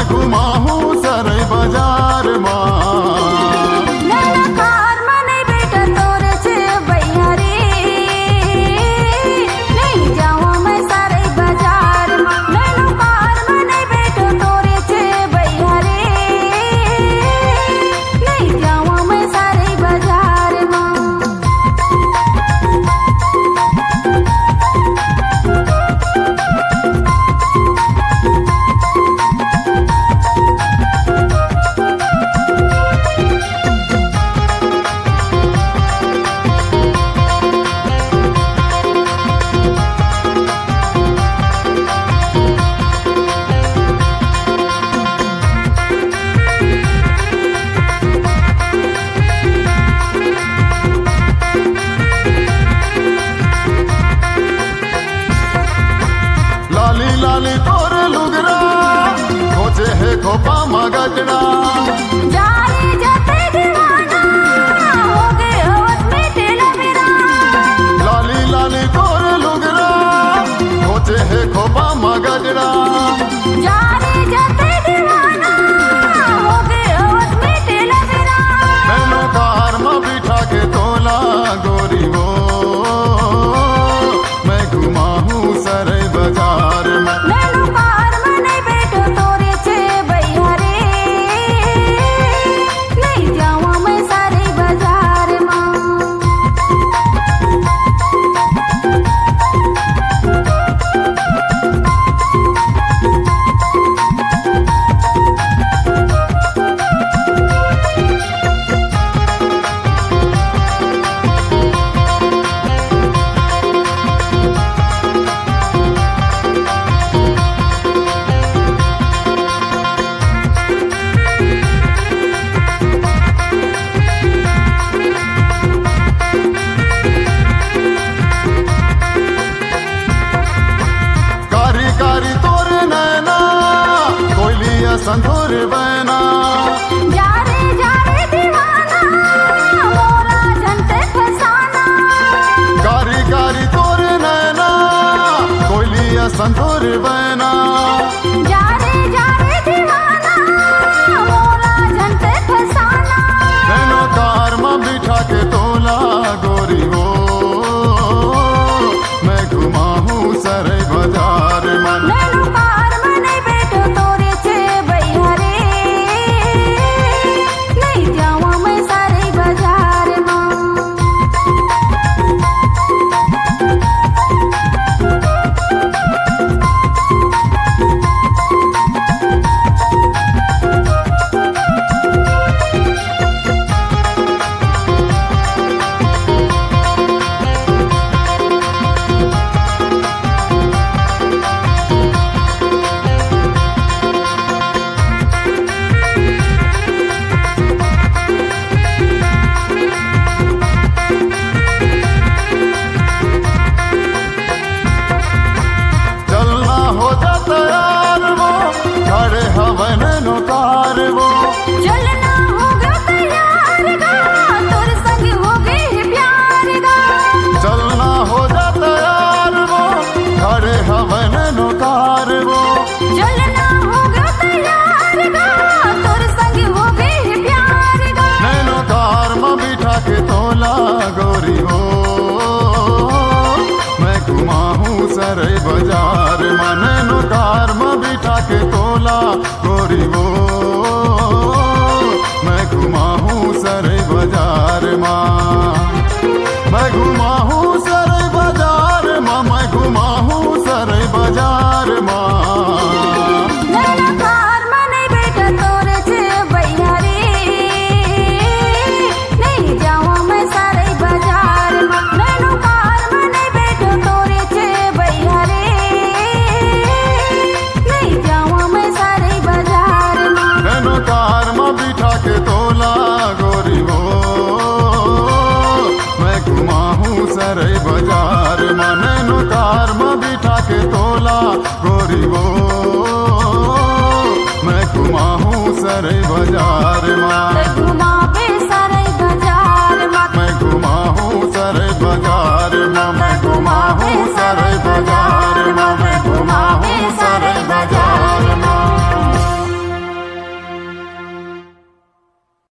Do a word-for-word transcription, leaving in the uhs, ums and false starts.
घुमाहू सरे बाजार माँ। कार मने बेटा तोरे छे भैया रे, नहीं जाऊं मैं सारे बाजार माँ। नैनो कार मने बेटा तोरे छे भैया रे, नहीं जाऊं मैं सारे बाजार माँ। लाली लाली तोर लुगरा खोजे है खोपा मगजड़ा। जा रे जाते दीवाना हो गए होश में तेरा मेरा। लाली लाली तोर लुगरा खोजे है खोपा मगजड़ा। जा रे जाते दीवाना हो गए होश में तेरा मेरा। नैनो कार में बिठा के तोला गोरी वो मैं घुमाहू सरे बाजार में। नैनो कार मने बेटो तोरे छे भैया रे, नहीं जाऊं मैं सारे बाजार माँ। कारी कारी तोरे नैना कोयलिया संतोर बहना। जा रे जा रे दीवाना मोरा झंटे फसाना। कारी कारी तोरे नैना कोयलिया संतोर बहना। जा रे जा रे दीवाना मोरा झंटे फसाना। नैनो कार में बिठा के तोला गोरी हो मैं घुमाहू सरे बाजार में। नैनो कार मने बेटो तोरे छे भैया रे, नहीं जाऊं मैं सारे बाजार माँ। चलना हो जाता यार वो खड़े हवन नो कार वो। चलना होगा तैयार गा तोर संग हो गए प्यार गा। चलना हो जाता यार वो खड़े हवन नो कार वो। चलना होगा तैयार गा तोर संग हो गए प्यार गा। नैनो कार में बिठा के तोला गोरी हो मैं घुमाहू सरे बाजार में। नैनो कार में बिठा के तोला गोरी हो मैं घुमाहू सरे बाजार में। मैं घुमाहू सरे बाजार में, मैं घुमाहू सरे बाजार में। नैनो कार मने बेटा तोरे छे भैया रे, नहीं जाऊं मैं सारे बाजार माँ। नैनो कार मने बेटा तोरे छे भैया रे, नहीं जाऊं मैं सारे बाजार माँ। नैनो कार में बिठा के तोला गोरी हो मैं घुमाहू सरे बाजार में। नैनो कार में बिठा के तोला गोरी हो मैं घुमाहू सरे बाजार।